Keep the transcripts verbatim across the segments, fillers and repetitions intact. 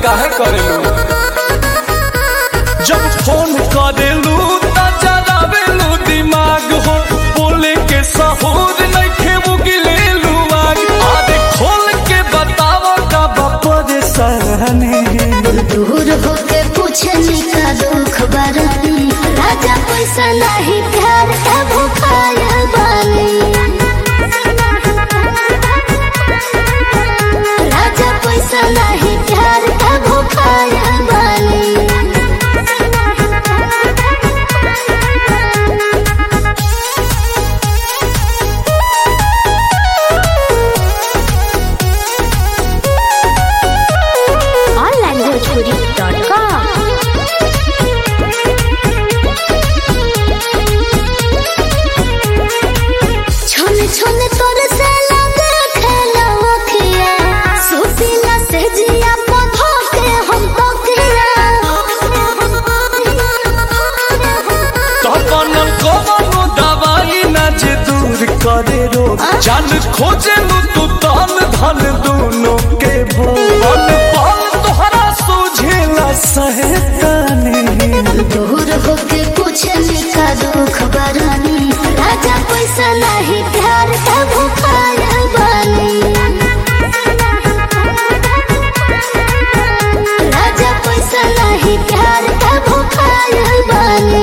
काहे करेलू? जब फोन करेलू त जरावेलू दिमाग हो, बोले के सहूर नइखे उगिलेलू आग। आरे खोल के बतावा का परेशानी। दूर होके पूछनी का दुख बरनी, राजा पैसा नहीं प्यार का भूखाया बानी। राजा पैसा नहीं प्यार का भूखाया बानी। Online Bhojpuri dot com. छोने छोने तोर से लगे खेला अखिया, सुतीला से जिया पधो के हम तो किया। तो बनल कवनो दवाई ना जे दूर करे रोग, जान खोजेलू तू तन धन दोनों के भोल। पल तोहरा सोझेला सहेतानी। दूर होके पूछनी का दुख बरनी, राजा पैसा नहीं प्यार का भूखाया बानी। राजा पैसा नहीं प्यार का भूखाया बानी।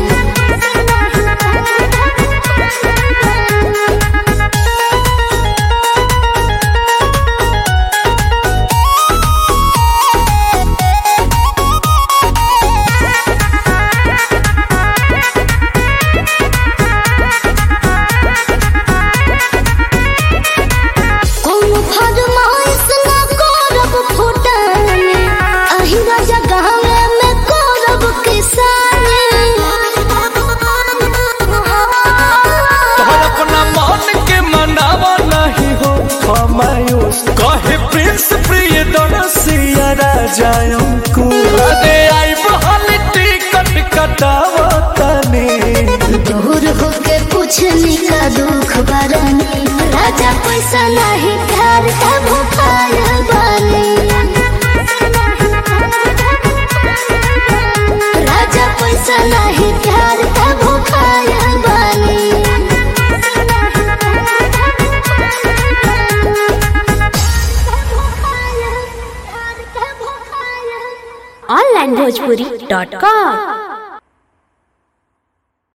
कोनो फरमाइश ना करब फुटानी, अही राजा गाँवे में करब किसानी। तोहर अपना मन के मनावा नहीं हो खमायूस, कहे प्रिंस प्रिय दरसिया राजा अंकुर। अरे आई बहल टिकट कटावा तनी। दूर होके पूछनी का दुख बरनी, राजा पैसा नहीं प्यार का भूखाया बानी। राजा पैसा नहीं प्यार का भूखाया बानी। Online Bhojpuri dot com.